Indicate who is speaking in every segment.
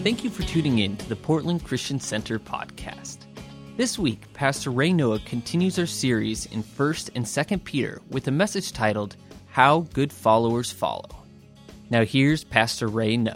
Speaker 1: Thank you for tuning in to the Portland Christian Center podcast. This week, Pastor Ray Noah continues our series in 1st and 2nd Peter with a message titled, How Good Followers Follow. Now here's Pastor Ray Noah.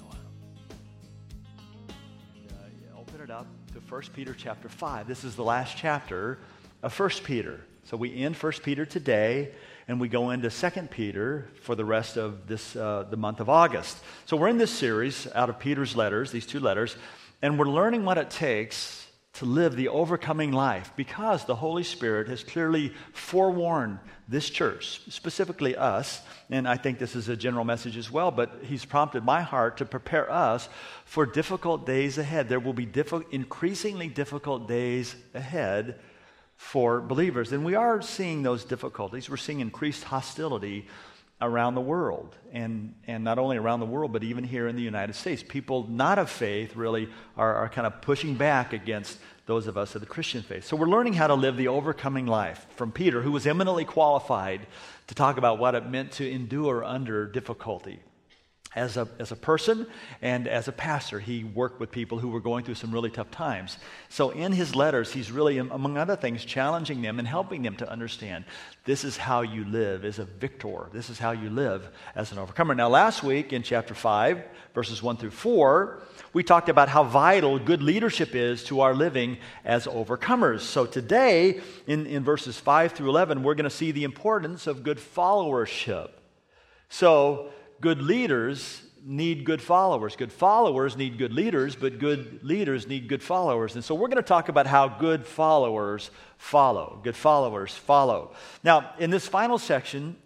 Speaker 2: Open it up to 1 Peter chapter 5. This is the last chapter of 1 Peter. So we end 1 Peter today, and we go into 2 Peter for the rest of this the month of August. So we're in this series out of Peter's letters, these two letters, and we're learning what it takes to live the overcoming life because the Holy Spirit has clearly forewarned this church, specifically us, and I think this is a general message as well, but He's prompted my heart to prepare us for difficult days ahead. There will be increasingly difficult days ahead for believers, and we are seeing those difficulties. We're seeing increased hostility around the world, and not only around the world, but even here in the United States. People not of faith really are kind of pushing back against those of us of the Christian faith. So we're learning how to live the overcoming life from Peter, who was eminently qualified to talk about what it meant to endure under difficulty. As a person and as a pastor, he worked with people who were going through some really tough times. So in his letters, he's really, among other things, challenging them and helping them to understand this is how you live as a victor. This is how you live as an overcomer. Now, last week in chapter 5, verses 1 through 4, we talked about how vital good leadership is to our living as overcomers. So today, in verses 5 through 11, we're going to see the importance of good followership. So good leaders need good followers. Good followers need good leaders, but good leaders need good followers. And so we're going to talk about how good followers follow. Good followers follow. Now, in this final section,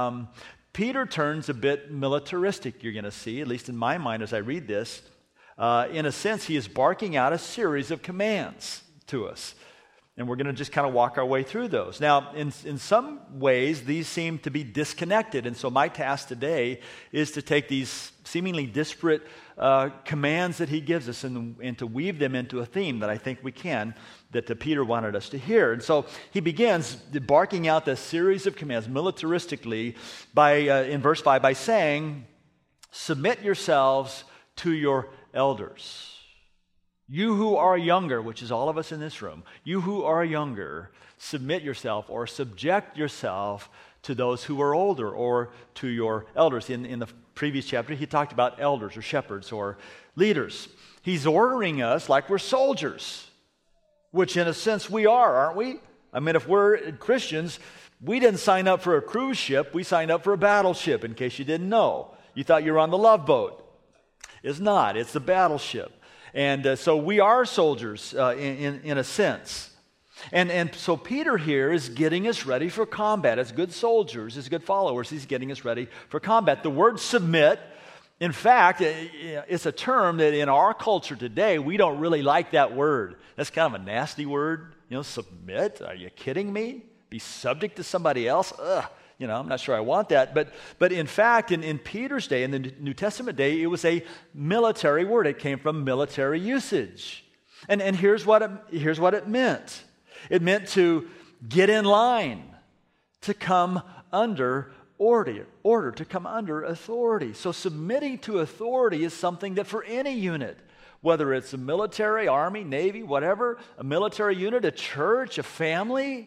Speaker 2: Peter turns a bit militaristic, you're going to see, at least in my mind as I read this. In a sense, he is barking out a series of commands to us. And we're going to just kind of walk our way through those. Now, in some ways, these seem to be disconnected. And so my task today is to take these seemingly disparate commands that he gives us and to weave them into a theme that I think we can, that Peter wanted us to hear. And so he begins barking out this series of commands militaristically in verse 5 by saying, submit yourselves to your elders. You who are younger, which is all of us in this room, you who are younger, submit yourself or subject yourself to those who are older or to your elders. In the previous chapter, he talked about elders or shepherds or leaders. He's ordering us like we're soldiers, which in a sense we are, aren't we? I mean, if we're Christians, we didn't sign up for a cruise ship, we signed up for a battleship, in case you didn't know. You thought you were on the Love Boat. It's not, it's the battleship. And so we are soldiers in a sense. And so Peter here is getting us ready for combat. As good soldiers, as good followers, he's getting us ready for combat. The word submit, in fact, it's a term that in our culture today, we don't really like that word. That's kind of a nasty word. Submit? Are you kidding me? Be subject to somebody else? Ugh. I'm not sure I want that. But in fact, in Peter's day, in the New Testament day, it was a military word. It came from military usage. And here's what it meant. It meant to get in line, to come under order, to come under authority. So submitting to authority is something that for any unit, whether it's a military, army, navy, whatever, a military unit, a church, a family,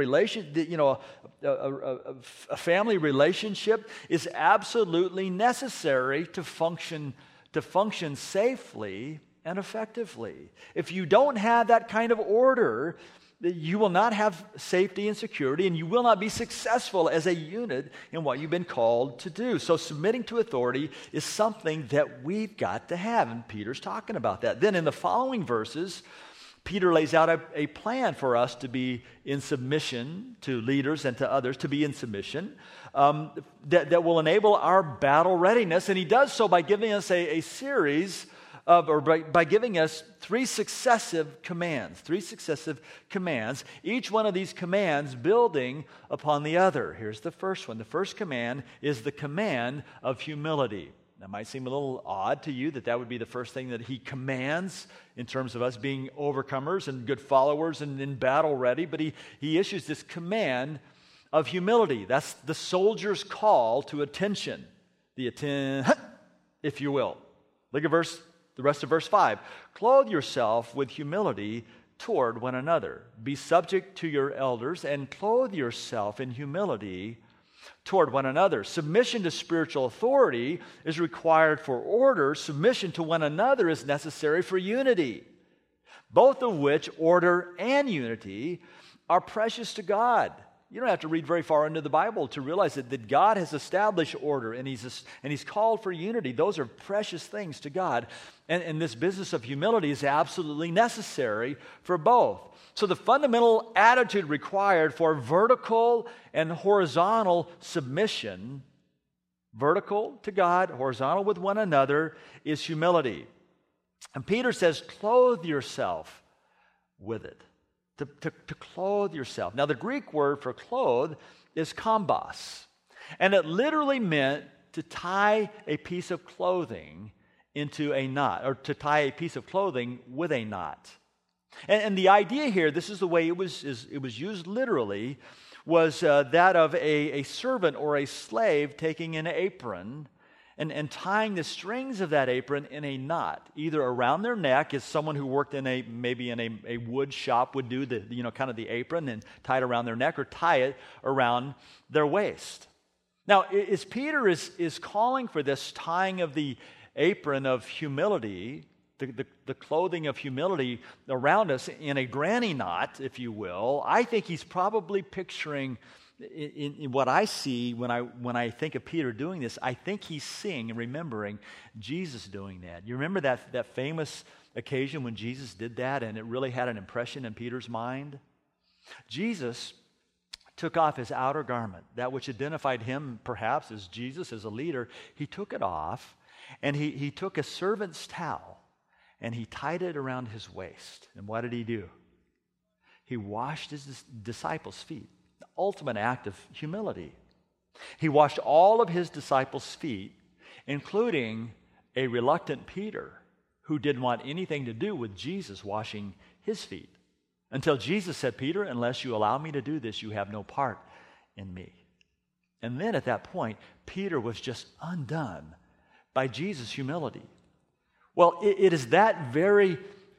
Speaker 2: a family relationship is absolutely necessary to function safely and effectively. If you don't have that kind of order, you will not have safety and security, and you will not be successful as a unit in what you've been called to do. So submitting to authority is something that we've got to have, and Peter's talking about that. Then in the following verses, Peter lays out a plan for us to be in submission to leaders and to others, to be in submission, that will enable our battle readiness. And he does so by giving us a series of, or by giving us three successive commands, each one of these commands building upon the other. Here's the first one. The first command is the command of humility. That might seem a little odd to you that would be the first thing that he commands in terms of us being overcomers and good followers and in battle ready, but he issues this command of humility. That's the soldier's call to attention, if you will. Look at verse the rest of verse 5. Clothe yourself with humility toward one another. Be subject to your elders and clothe yourself in humility toward one another. Submission to spiritual authority is required for order. Submission to one another is necessary for unity, both of which, order and unity, are precious to God. You don't have to read very far into the Bible to realize that God has established order and He's called for unity. Those are precious things to God. And this business of humility is absolutely necessary for both. So the fundamental attitude required for vertical and horizontal submission, vertical to God, horizontal with one another, is humility. And Peter says, clothe yourself with it. To clothe yourself. Now, the Greek word for clothe is kambos, and it literally meant to tie a piece of clothing into a knot, or to tie a piece of clothing with a knot. And the idea here, this is the way it was used literally, was that of a servant or a slave taking an apron and tying the strings of that apron in a knot, either around their neck, as someone who worked in a wood shop would do, kind of the apron and tie it around their neck, or tie it around their waist. Now, as Peter is calling for this tying of the apron of humility, the clothing of humility around us in a granny knot, if you will, I think he's probably picturing, in what I see when I think of Peter doing this, I think he's seeing and remembering Jesus doing that. You remember that famous occasion when Jesus did that, and it really had an impression in Peter's mind? Jesus took off his outer garment, that which identified him perhaps as Jesus, as a leader. He took it off, and he took a servant's towel, and he tied it around his waist. And what did he do? He washed his disciples' feet. The ultimate act of humility. He washed all of his disciples' feet, including a reluctant Peter, who didn't want anything to do with Jesus washing his feet, until Jesus said, Peter, unless you allow me to do this, you have no part in me. And then at that point, Peter was just undone by Jesus' humility. Well, it is that very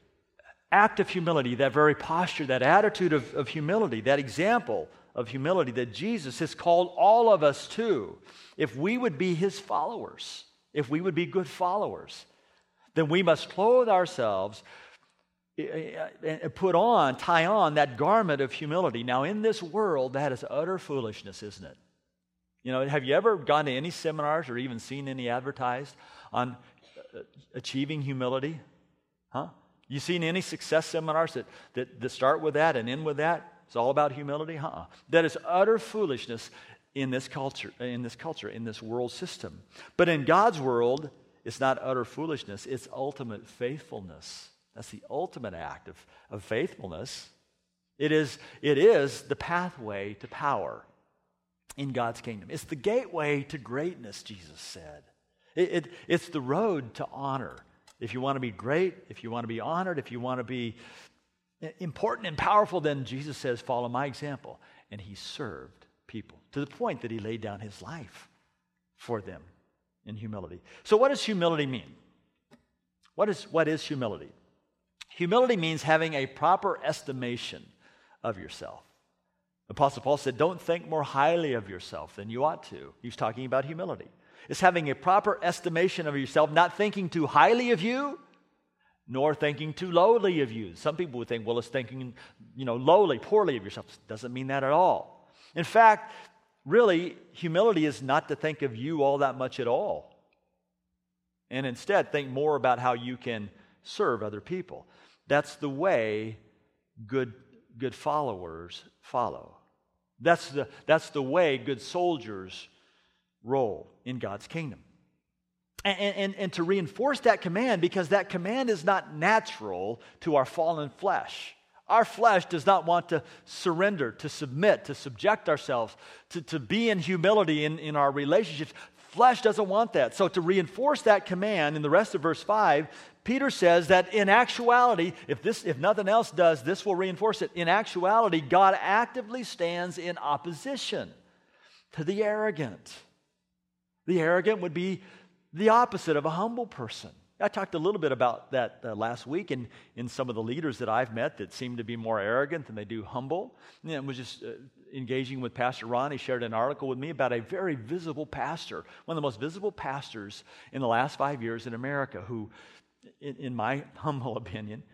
Speaker 2: act of humility, that very posture, that attitude of humility, that example of humility that Jesus has called all of us to. If we would be His followers, if we would be good followers, then we must clothe ourselves and tie on that garment of humility. Now, in this world, that is utter foolishness, isn't it? Have you ever gone to any seminars or even seen any advertised on achieving humility? Huh? You seen any success seminars that start with that and end with that? It's all about humility? That is utter foolishness in this culture, in this world system. But in God's world, it's not utter foolishness, it's ultimate faithfulness. That's the ultimate act of faithfulness. It is the pathway to power in God's kingdom. It's the gateway to greatness, Jesus said. It's the road to honor. If you want to be great, if you want to be honored, if you want to be important and powerful, then Jesus says, follow my example. And He served people to the point that He laid down His life for them in humility. So what does humility mean? What is humility? Humility means having a proper estimation of yourself. Apostle Paul said, don't think more highly of yourself than you ought to. He's talking about humility. It's having a proper estimation of yourself, not thinking too highly of you, nor thinking too lowly of you. Some people would think, well, it's thinking, lowly, poorly of yourself. It doesn't mean that at all. In fact, really, humility is not to think of you all that much at all. And instead, think more about how you can serve other people. That's the way good followers follow. That's the way good soldiers roll in God's kingdom. And to reinforce that command, because that command is not natural to our fallen flesh. Our flesh does not want to surrender, to submit, to subject ourselves, to be in humility in our relationships. Flesh doesn't want that. So to reinforce that command in the rest of verse 5, Peter says that in actuality, if nothing else does, this will reinforce it. In actuality, God actively stands in opposition to the arrogant. The arrogant would be the opposite of a humble person. I talked a little bit about that last week in some of the leaders that I've met that seem to be more arrogant than they do humble. And I was just engaging with Pastor Ron. He shared an article with me about a very visible pastor, one of the most visible pastors in the last 5 years in America, who, in my humble opinion,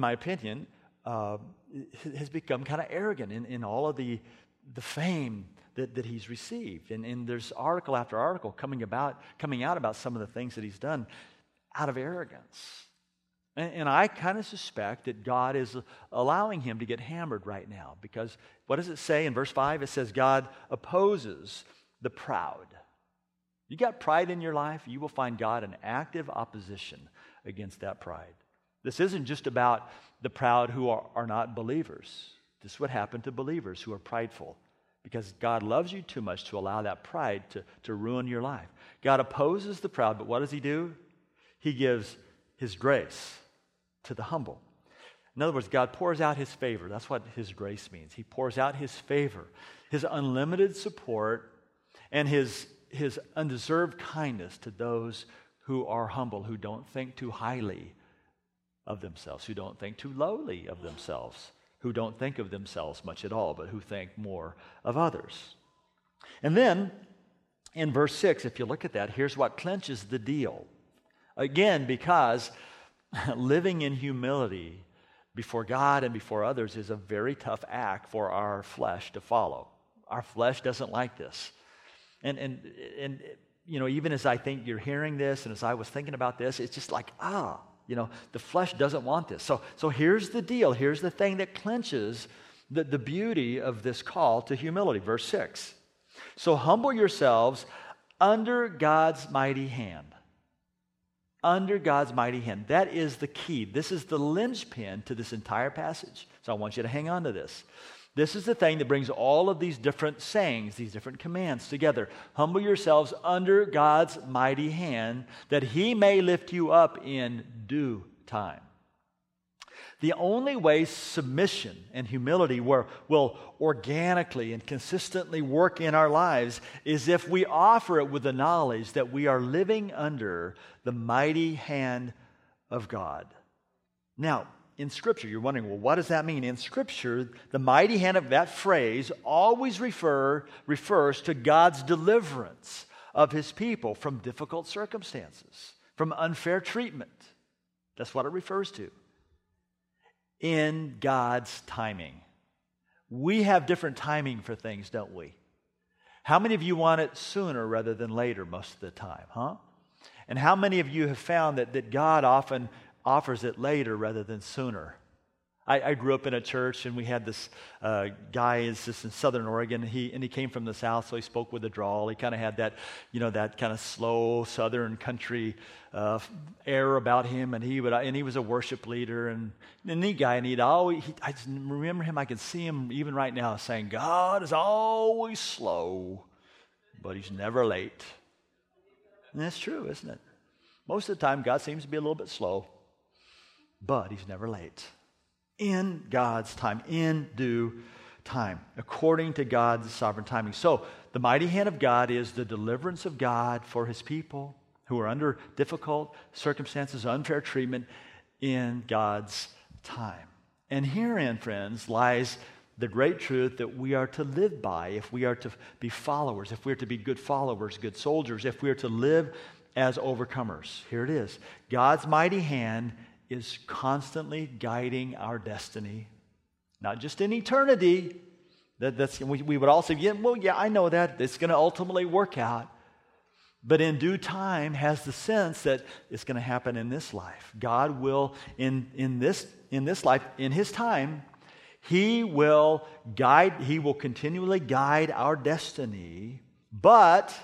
Speaker 2: has become kind of arrogant in all of the fame that he's received. And there's article after article coming out about some of the things that he's done out of arrogance. And I kind of suspect that God is allowing him to get hammered right now, because what does it say in verse 5? It says God opposes the proud. You got pride in your life, you will find God in active opposition against that pride. This isn't just about the proud who are not believers. This would happen to believers who are prideful, because God loves you too much to allow that pride to ruin your life. God opposes the proud, but what does he do? He gives his grace to the humble. In other words, God pours out his favor. That's what his grace means. He pours out his favor, his unlimited support, and his undeserved kindness to those who are humble, who don't think too highly of themselves, who don't think too lowly of themselves, who don't think of themselves much at all, but who think more of others. And then, in verse 6, if you look at that, here's what clinches the deal. Again, because living in humility before God and before others is a very tough act for our flesh to follow. Our flesh doesn't like this. And you know, even as I think you're hearing this, and as I was thinking about this, it's just like, the flesh doesn't want this. So here's the deal. Here's the thing that clinches the beauty of this call to humility. Verse 6. So humble yourselves under God's mighty hand. Under God's mighty hand. That is the key. This is the linchpin to this entire passage. So I want you to hang on to this. This is the thing that brings all of these different sayings, these different commands together. Humble yourselves under God's mighty hand, that he may lift you up in due time. The only way submission and humility will organically and consistently work in our lives is if we offer it with the knowledge that we are living under the mighty hand of God. Now, in Scripture, you're wondering, well, what does that mean? In Scripture, the mighty hand of that phrase always refers to God's deliverance of his people from difficult circumstances, from unfair treatment. That's what it refers to. In God's timing. We have different timing for things, don't we? How many of you want it sooner rather than later most of the time, huh? And how many of you have found that God often offers it later rather than sooner? I grew up in a church, and we had this guy is just in Southern Oregon. He came from the South, so he spoke with a drawl. He kind of had that, that kind of slow Southern country air about him, and he was a worship leader and a neat guy. And I just remember him. I can see him even right now saying, "God is always slow, but he's never late." And that's true, isn't it? Most of the time, God seems to be a little bit slow, but he's never late. In God's time, in due time, according to God's sovereign timing. So, the mighty hand of God is the deliverance of God for his people who are under difficult circumstances, unfair treatment, in God's time. And herein, friends, lies the great truth that we are to live by if we are to be followers, if we are to be good followers, good soldiers, if we are to live as overcomers. Here it is. God's mighty hand is constantly guiding our destiny, not just in eternity. We would all say, yeah, I know that. It's going to ultimately work out. But in due time has the sense that it's going to happen in this life. God will, in this life, in his time, he will continually guide our destiny, but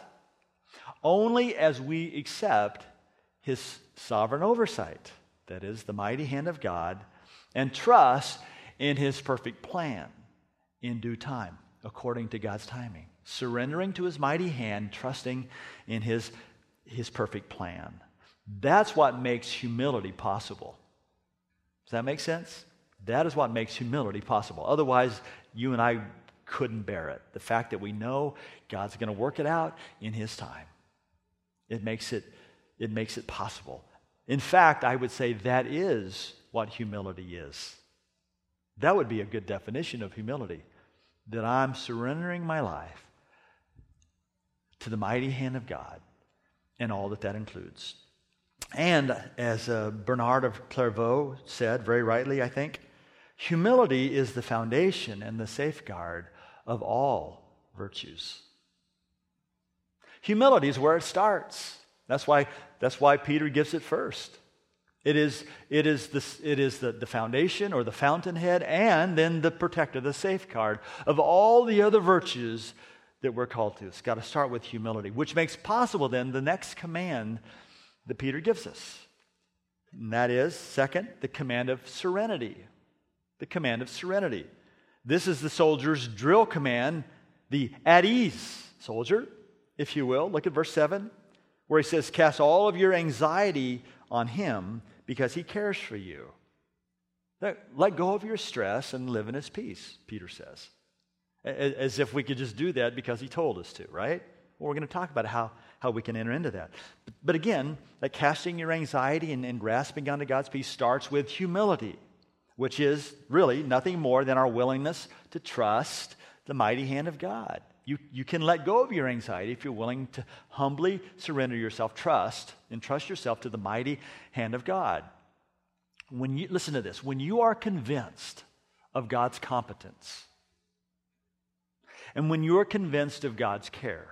Speaker 2: only as we accept his sovereign oversight. That is the mighty hand of God, and trust in his perfect plan in due time, according to God's timing. Surrendering to his mighty hand, trusting in his perfect plan. That's what makes humility possible. Does that make sense? That is what makes humility possible. Otherwise, you and I couldn't bear it. The fact that we know God's going to work it out in his time. It makes it possible. In fact, I would say that is what humility is. That would be a good definition of humility, that I'm surrendering my life to the mighty hand of God and all that includes. And as Bernard of Clairvaux said, very rightly, I think, humility is the foundation and the safeguard of all virtues. Humility is where it starts. That's why Peter gives it first. It is the foundation or the fountainhead, and then the protector, the safeguard of all the other virtues that we're called to. It's got to start with humility, which makes possible then the next command that Peter gives us. And that is, second, the command of serenity. The command of serenity. This is the soldier's drill command, the at ease soldier, if you will. Look at verse 7, where he says, cast all of your anxiety on him because he cares for you. Let go of your stress and live in his peace, Peter says. As if we could just do that because he told us to, right? Well, we're going to talk about how we can enter into that. But again, that casting your anxiety and grasping onto God's peace starts with humility, which is really nothing more than our willingness to trust the mighty hand of God. You can let go of your anxiety if you're willing to humbly surrender yourself, trust yourself to the mighty hand of God. Listen to this, when you are convinced of God's competence, and when you're convinced of God's care,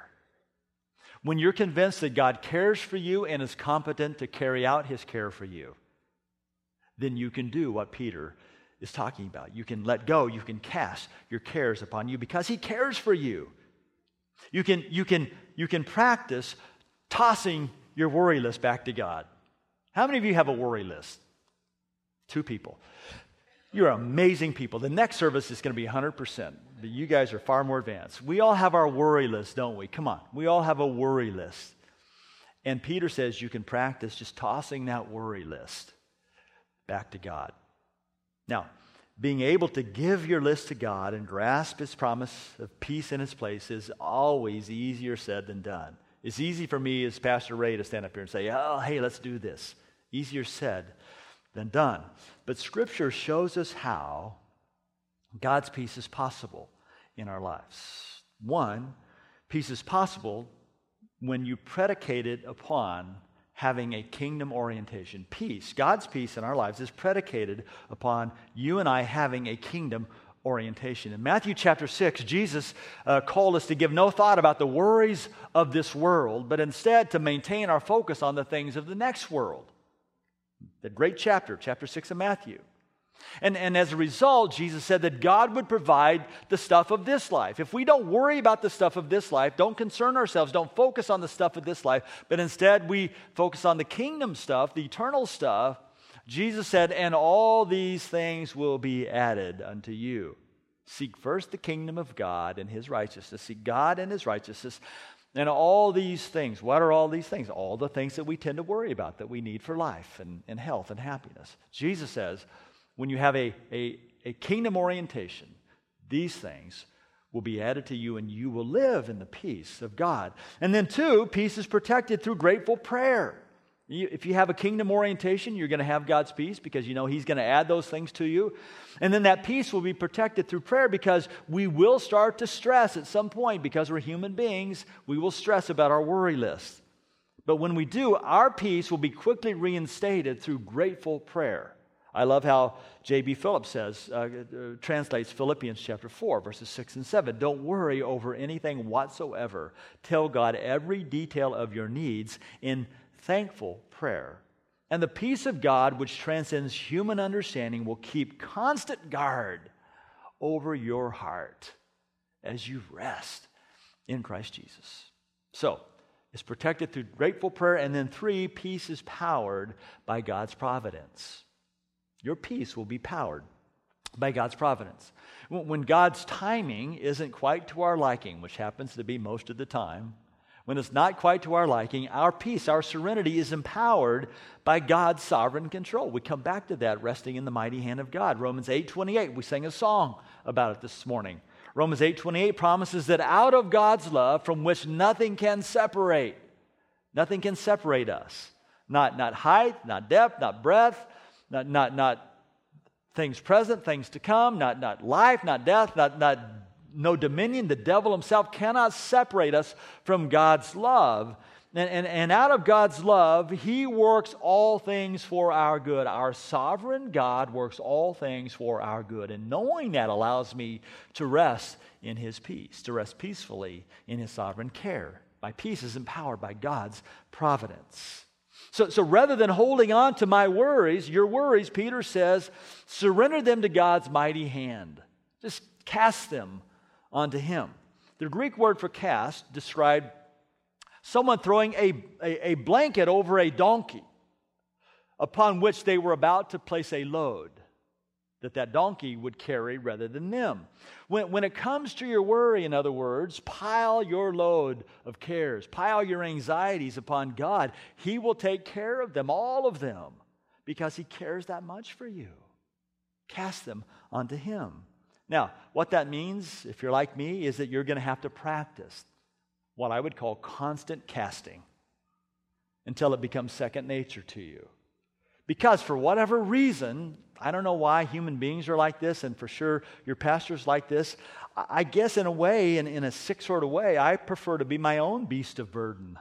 Speaker 2: when you're convinced that God cares for you and is competent to carry out his care for you, then you can do what Peter is talking about. You can let go, you can cast your cares upon you because he cares for you. You can practice tossing your worry list back to God. How many of you have a worry list? 2 people. You're amazing people. The next service is going to be 100%. But you guys are far more advanced. We all have our worry list, don't we? Come on. We all have a worry list. And Peter says you can practice just tossing that worry list back to God. Now, being able to give your list to God and grasp his promise of peace in his place is always easier said than done. It's easy for me as Pastor Ray to stand up here and say, oh, hey, let's do this. Easier said than done. But Scripture shows us how God's peace is possible in our lives. One, peace is possible when you predicate it upon having a kingdom orientation. Peace, God's peace in our lives is predicated upon you and I having a kingdom orientation. In Matthew chapter 6, Jesus called us to give no thought about the worries of this world, but instead to maintain our focus on the things of the next world. The great chapter 6 of Matthew. And as a result, Jesus said that God would provide the stuff of this life. If we don't worry about the stuff of this life, don't concern ourselves, don't focus on the stuff of this life, but instead we focus on the kingdom stuff, the eternal stuff, Jesus said, and all these things will be added unto you. Seek first the kingdom of God and his righteousness. Seek God and his righteousness. And all these things, what are all these things? All the things that we tend to worry about that we need for life and health and happiness. Jesus says, when you have a kingdom orientation, these things will be added to you and you will live in the peace of God. And then 2, peace is protected through grateful prayer. If you have a kingdom orientation, you're going to have God's peace because you know he's going to add those things to you. And then that peace will be protected through prayer because we will start to stress at some point because we're human beings. We will stress about our worry list. But when we do, our peace will be quickly reinstated through grateful prayer. I love how J.B. Phillips translates Philippians chapter 4, verses 6 and 7. Don't worry over anything whatsoever. Tell God every detail of your needs in thankful prayer. And the peace of God, which transcends human understanding, will keep constant guard over your heart as you rest in Christ Jesus. So, it's protected through grateful prayer. And then 3, peace is powered by God's providence. Your peace will be powered by God's providence. When God's timing isn't quite to our liking, which happens to be most of the time, when it's not quite to our liking, our peace, our serenity is empowered by God's sovereign control. We come back to that, resting in the mighty hand of God. Romans 8:28, we sang a song about it this morning. Romans 8:28 promises that out of God's love, from which nothing can separate us. Not height, not depth, not breadth, not things present, things to come, not life, not death, no dominion. The devil himself cannot separate us from God's love. And out of God's love, He works all things for our good. Our sovereign God works all things for our good. And knowing that allows me to rest in His peace, to rest peacefully in His sovereign care. My peace is empowered by God's providence. So rather than holding on to my worries, your worries, Peter says, surrender them to God's mighty hand. Just cast them onto Him. The Greek word for cast described someone throwing a blanket over a donkey upon which they were about to place a load that donkey would carry rather than them. When it comes to your worry, in other words, pile your load of cares, pile your anxieties upon God. He will take care of them, all of them, because He cares that much for you. Cast them onto Him. Now, what that means, if you're like me, is that you're going to have to practice what I would call constant casting until it becomes second nature to you. Because for whatever reason, I don't know why human beings are like this, and for sure your pastor's like this. I guess in a way, in a sick sort of way, I prefer to be my own beast of burden.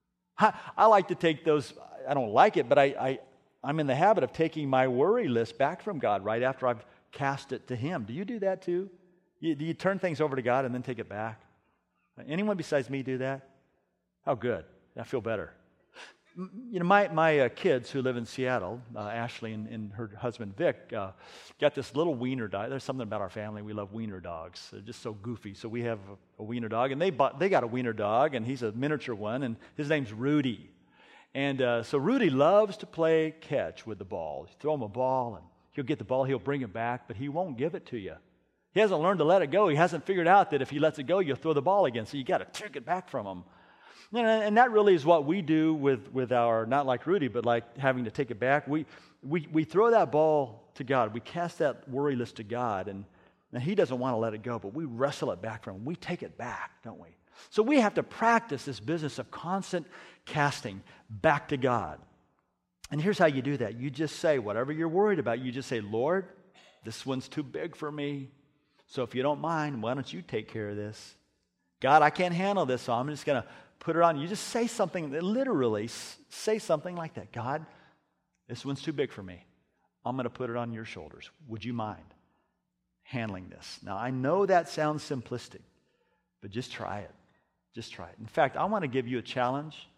Speaker 2: I like to take those, I don't like it, but I'm in the habit of taking my worry list back from God right after I've cast it to Him. Do you do that too? Do you turn things over to God and then take it back? Anyone besides me do that? Oh, good. I feel better. You know, my kids who live in Seattle, Ashley and her husband Vic, got this little wiener dog. There's something about our family. We love wiener dogs. They're just so goofy. So we have a wiener dog, and they got a wiener dog, and he's a miniature one, and his name's Rudy. And so Rudy loves to play catch with the ball. You throw him a ball, and he'll get the ball. He'll bring it back, but he won't give it to you. He hasn't learned to let it go. He hasn't figured out that if he lets it go, you'll throw the ball again. So you got to take it back from him. And that really is what we do with our, not like Rudy, but like having to take it back. We throw that ball to God. We cast that worry list to God, and He doesn't want to let it go, but we wrestle it back from Him. We take it back, don't we? So we have to practice this business of constant casting back to God. And here's how you do that. You just say, whatever you're worried about, you just say, Lord, this one's too big for me. So if you don't mind, why don't you take care of this? God, I can't handle this, so I'm just going to put it on. You just say something, literally say something like that. God, this one's too big for me. I'm going to put it on your shoulders. Would you mind handling this? Now, I know that sounds simplistic, but just try it. Just try it. In fact, I want to give you a challenge.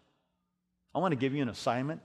Speaker 2: I want to give you an assignment.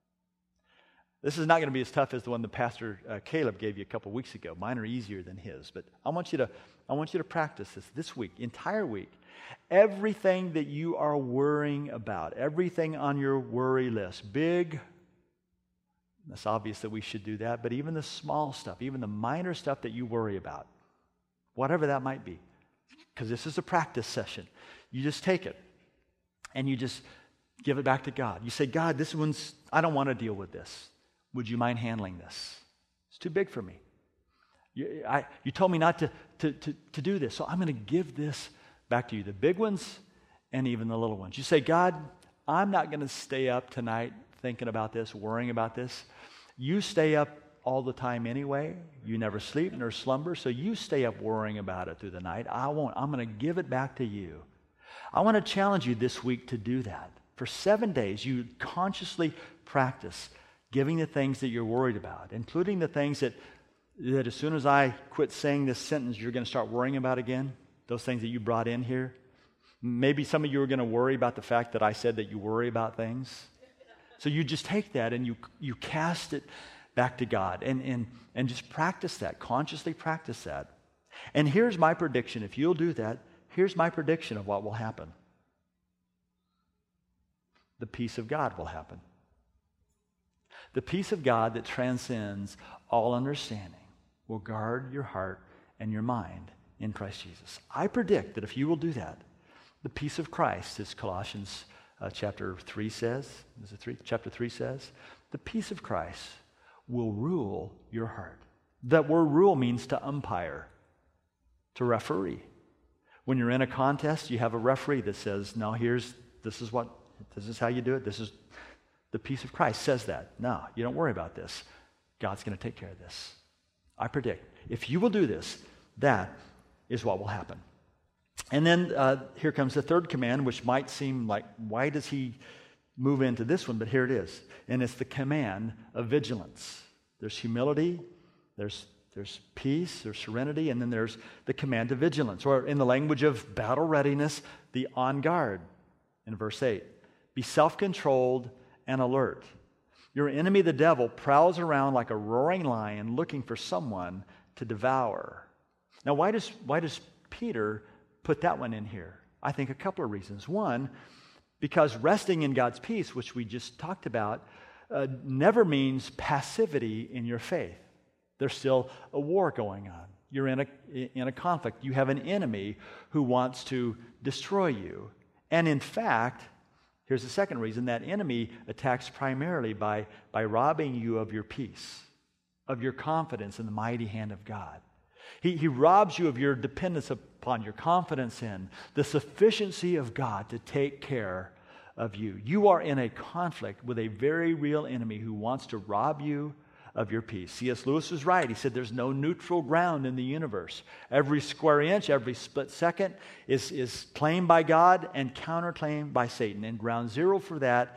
Speaker 2: This is not going to be as tough as the one that Pastor Caleb gave you a couple weeks ago. Mine are easier than his, but I want you to practice this week, entire week. Everything that you are worrying about, everything on your worry list, big, it's obvious that we should do that, but even the small stuff, even the minor stuff that you worry about, whatever that might be, because this is a practice session, you just take it and you just give it back to God. You say, God, I don't want to deal with this. Would you mind handling this? It's too big for me. You told me not to do this, so I'm going to give this back to you, the big ones and even the little ones. You say, God, I'm not going to stay up tonight thinking about this, worrying about this. You stay up all the time anyway. You never sleep nor slumber, so you stay up worrying about it through the night. I won't. I'm going to give it back to you. I want to challenge you this week to do that. For 7 days, you consciously practice giving the things that you're worried about, including the things that as soon as I quit saying this sentence, you're going to start worrying about again, those things that you brought in here. Maybe some of you are going to worry about the fact that I said that you worry about things. So you just take that and you cast it back to God and just practice that, consciously practice that. And here's my prediction. If you'll do that, here's my prediction of what will happen. The peace of God will happen. The peace of God that transcends all understanding will guard your heart and your mind in Christ Jesus. I predict that if you will do that, the peace of Christ, as Colossians chapter 3 says, is it 3? Chapter 3 says, the peace of Christ will rule your heart. That word rule means to umpire, to referee. When you're in a contest, you have a referee that says, no, this is how you do it. This is The peace of Christ says that. No, you don't worry about this. God's going to take care of this. I predict. If you will do this, that is what will happen. And then here comes the third command, which might seem like, why does he move into this one? But here it is. And it's the command of vigilance. There's humility, there's peace, there's serenity, and then there's the command of vigilance. Or in the language of battle readiness, the on guard in verse 8. Be self-controlled and alert. Your enemy, the devil, prowls around like a roaring lion looking for someone to devour. Now, why does Peter put that one in here? I think a couple of reasons. One, because resting in God's peace, which we just talked about, never means passivity in your faith. There's still a war going on. You're in a conflict. You have an enemy who wants to destroy you. And in fact, here's the second reason, that enemy attacks primarily by robbing you of your peace, of your confidence in the mighty hand of God. He robs you of your dependence upon, your confidence in the sufficiency of God to take care of you. You are in a conflict with a very real enemy who wants to rob you of your peace. C.S. Lewis was right. He said there's no neutral ground in the universe. Every square inch, every split second is claimed by God and counterclaimed by Satan. And ground zero for that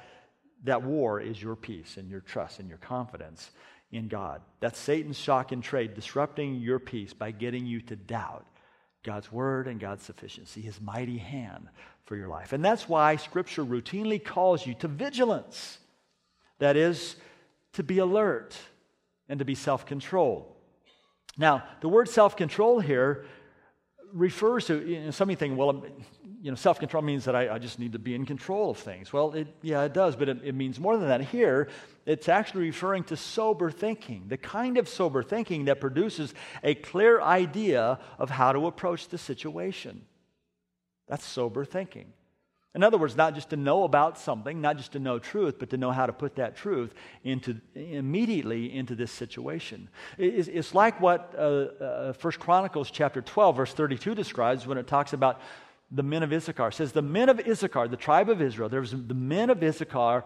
Speaker 2: war is your peace and your trust and your confidence in God. That's Satan's shock and trade, disrupting your peace by getting you to doubt God's word and God's sufficiency, his mighty hand for your life. And that's why Scripture routinely calls you to vigilance. That is, to be alert and to be self-controlled. Now, the word self-control here refers to, somebody thinking, well, self-control means that I just need to be in control of things. Well, it does, but it means more than that. Here, it's actually referring to sober thinking, the kind of sober thinking that produces a clear idea of how to approach the situation. That's sober thinking. In other words, not just to know about something, not just to know truth, but to know how to put that truth immediately into this situation. It's like what 1 Chronicles chapter 12, verse 32 describes when it talks about the men of Issachar. It says, the men of Issachar, the tribe of Israel, there was the men of Issachar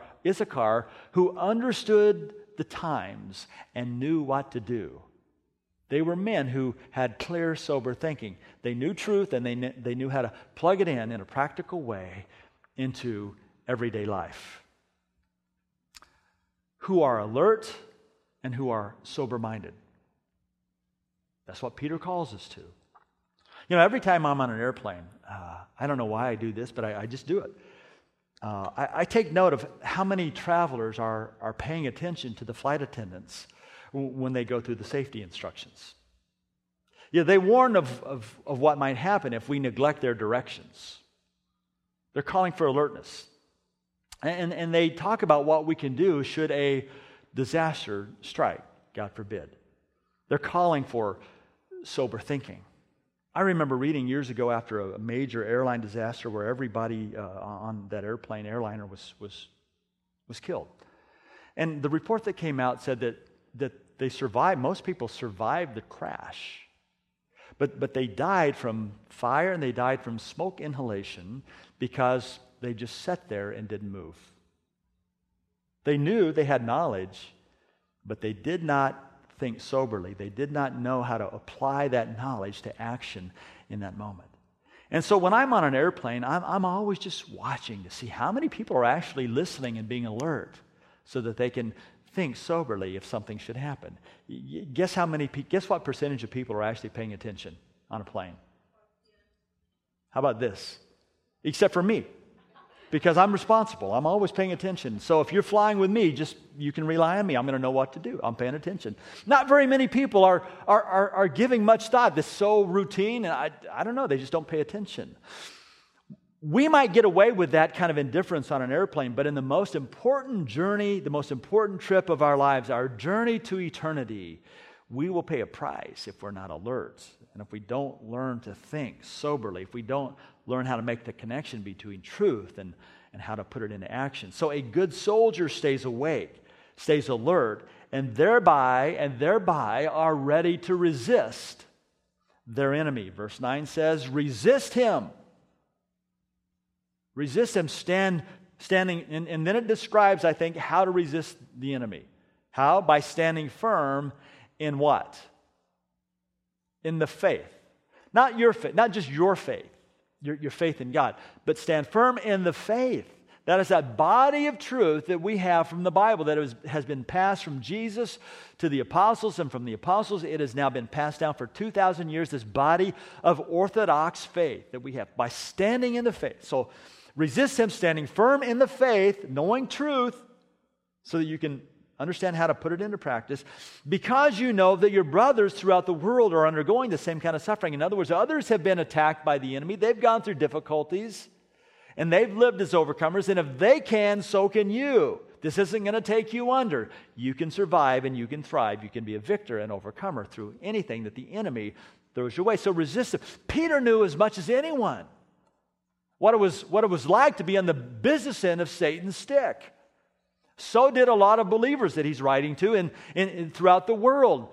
Speaker 2: who understood the times and knew what to do. They were men who had clear, sober thinking. They knew truth and they knew how to plug it in a practical way into everyday life. Who are alert and who are sober-minded. That's what Peter calls us to. Every time I'm on an airplane, I don't know why I do this, but I just do it. I take note of how many travelers are paying attention to the flight attendants when they go through the safety instructions. They warn of what might happen if we neglect their directions. They're calling for alertness. And they talk about what we can do should a disaster strike, God forbid. They're calling for sober thinking. I remember reading years ago after a major airline disaster where everybody on that airliner was killed. And the report that came out said that they survived, most people survived the crash. But they died from fire and they died from smoke inhalation because they just sat there and didn't move. They knew they had knowledge, but they did not think soberly. They did not know how to apply that knowledge to action in that moment. And so when I'm on an airplane, I'm always just watching to see how many people are actually listening and being alert so that they can think soberly if something should happen. Guess what percentage of people are actually paying attention on a plane? How about this? Except for me. Because I'm responsible. I'm always paying attention. So if you're flying with me, you can rely on me. I'm going to know what to do. I'm paying attention. Not very many people are giving much thought. This is so routine, and I don't know. They just don't pay attention. We might get away with that kind of indifference on an airplane, but in the most important journey, the most important trip of our lives, our journey to eternity, we will pay a price if we're not alert. And if we don't learn to think soberly, if we don't learn how to make the connection between truth and how to put it into action. So a good soldier stays awake, stays alert, and thereby are ready to resist their enemy. Verse 9 says, resist him. Resist him, stand and then it describes, I think, how to resist the enemy. How? By standing firm in what? In the faith. Not your faith, not just your faith, your faith in God, but stand firm in the faith. That is that body of truth that we have from the Bible that has been passed from Jesus to the apostles, and from the apostles it has now been passed down for 2,000 years, this body of orthodox faith that we have by standing in the faith. So resist him standing firm in the faith, knowing truth, so that you can understand how to put it into practice, because you know that your brothers throughout the world are undergoing the same kind of suffering. In other words, others have been attacked by the enemy. They've gone through difficulties, and they've lived as overcomers, and if they can, so can you. This isn't going to take you under. You can survive and you can thrive. You can be a victor and overcomer through anything that the enemy throws your way. So resist him. Peter knew as much as anyone what it was like to be on the business end of Satan's stick. So did a lot of believers that he's writing to and throughout the world.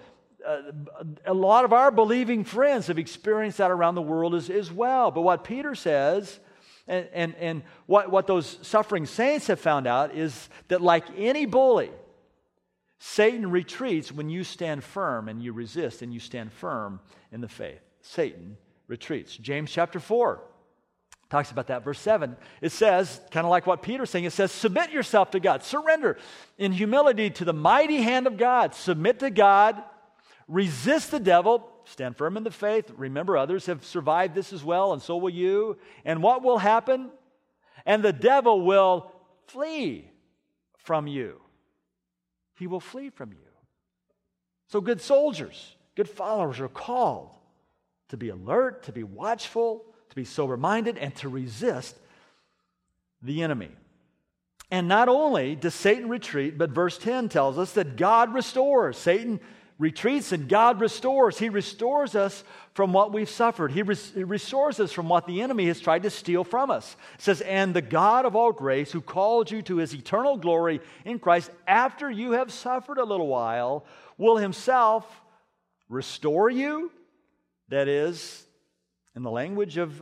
Speaker 2: A lot of our believing friends have experienced that around the world as well. But what Peter says, and what those suffering saints have found out, is that like any bully, Satan retreats when you stand firm and you resist and you stand firm in the faith. Satan retreats. James chapter 4 talks about that. Verse 7, it says, kind of like what Peter's saying, it says, submit yourself to God. Surrender in humility to the mighty hand of God. Submit to God. Resist the devil. Stand firm in the faith. Remember, others have survived this as well, and so will you. And what will happen? And the devil will flee from you. He will flee from you. So good soldiers, good followers are called to be alert, to be watchful, to be sober-minded, and to resist the enemy. And not only does Satan retreat, but verse 10 tells us that God restores. Satan retreats and God restores. He restores us from what we've suffered. He restores us from what the enemy has tried to steal from us. It says, and the God of all grace, who called you to his eternal glory in Christ, after you have suffered a little while, will himself restore you. That is, in the language of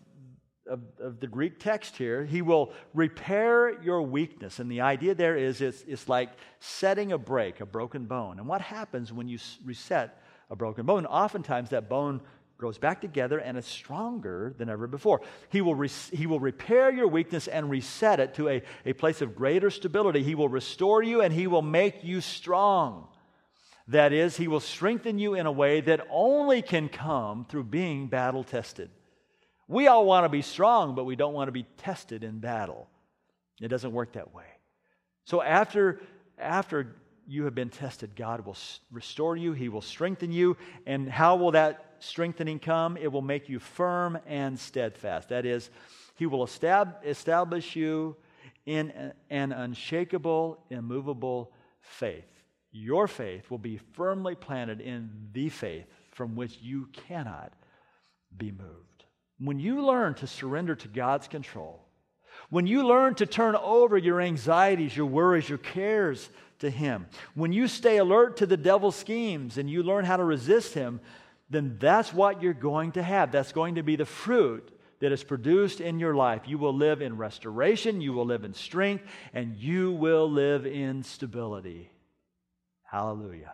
Speaker 2: the Greek text here, he will repair your weakness. And the idea there is it's like setting a break, a broken bone. And what happens when you reset a broken bone? Oftentimes that bone grows back together and it's stronger than ever before. He will repair your weakness and reset it to a place of greater stability. He will restore you and he will make you strong. That is, he will strengthen you in a way that only can come through being battle-tested. We all want to be strong, but we don't want to be tested in battle. It doesn't work that way. So after you have been tested, God will restore you. He will strengthen you. And how will that strengthening come? It will make you firm and steadfast. That is, he will establish you in an unshakable, immovable faith. Your faith will be firmly planted in the faith from which you cannot be moved. When you learn to surrender to God's control, when you learn to turn over your anxieties, your worries, your cares to him, when you stay alert to the devil's schemes and you learn how to resist him, then that's what you're going to have. That's going to be the fruit that is produced in your life. You will live in restoration, you will live in strength, and you will live in stability. Hallelujah.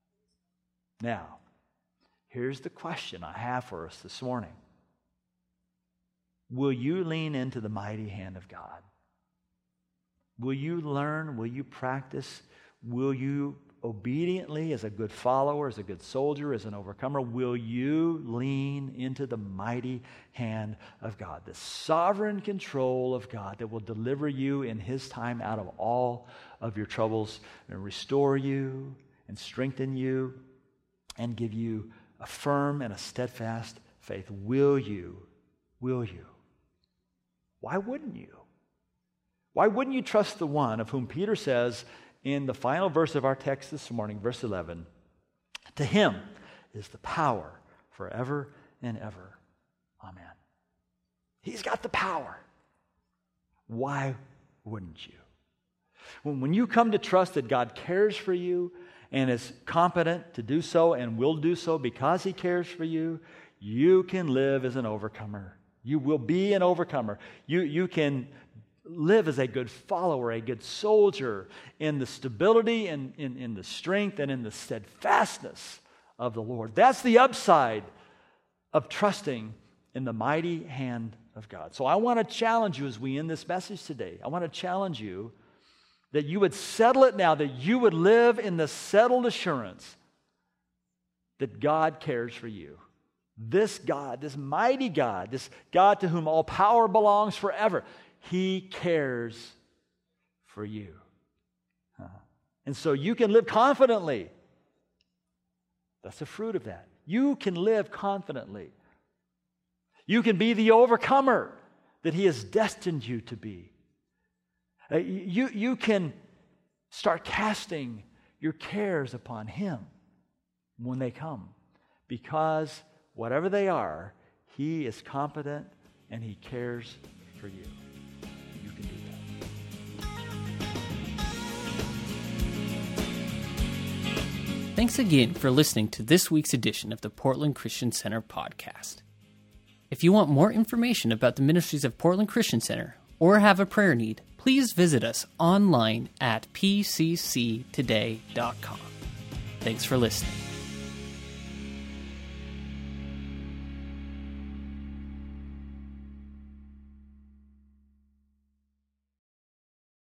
Speaker 2: Now, here's the question I have for us this morning. Will you lean into the mighty hand of God? Will you learn? Will you practice? Will you obediently, as a good follower, as a good soldier, as an overcomer, will you lean into the mighty hand of God, the sovereign control of God that will deliver you in his time out of all of your troubles and restore you and strengthen you and give you a firm and a steadfast faith? Will you? Will you? Why wouldn't you? Why wouldn't you trust the one of whom Peter says in the final verse of our text this morning, verse 11, to him is the power forever and ever. Amen. He's got the power. Why wouldn't you? When you come to trust that God cares for you and is competent to do so and will do so because he cares for you, you can live as an overcomer. You will be an overcomer. You can live as a good follower, a good soldier in the stability and in the strength and in the steadfastness of the Lord. That's the upside of trusting in the mighty hand of God. So I want to challenge you as we end this message today. I want to challenge you that you would settle it now, that you would live in the settled assurance that God cares for you. This God, this mighty God, this God to whom all power belongs forever, He cares for you. And so you can live confidently. That's the fruit of that. You can live confidently. You can be the overcomer that He has destined you to be. You can start casting your cares upon Him when they come, because whatever they are, He is competent and He cares for you. You can do that.
Speaker 1: Thanks again for listening to this week's edition of the Portland Christian Center podcast. If you want more information about the ministries of Portland Christian Center or have a prayer need, please visit us online at pcctoday.com. Thanks for listening.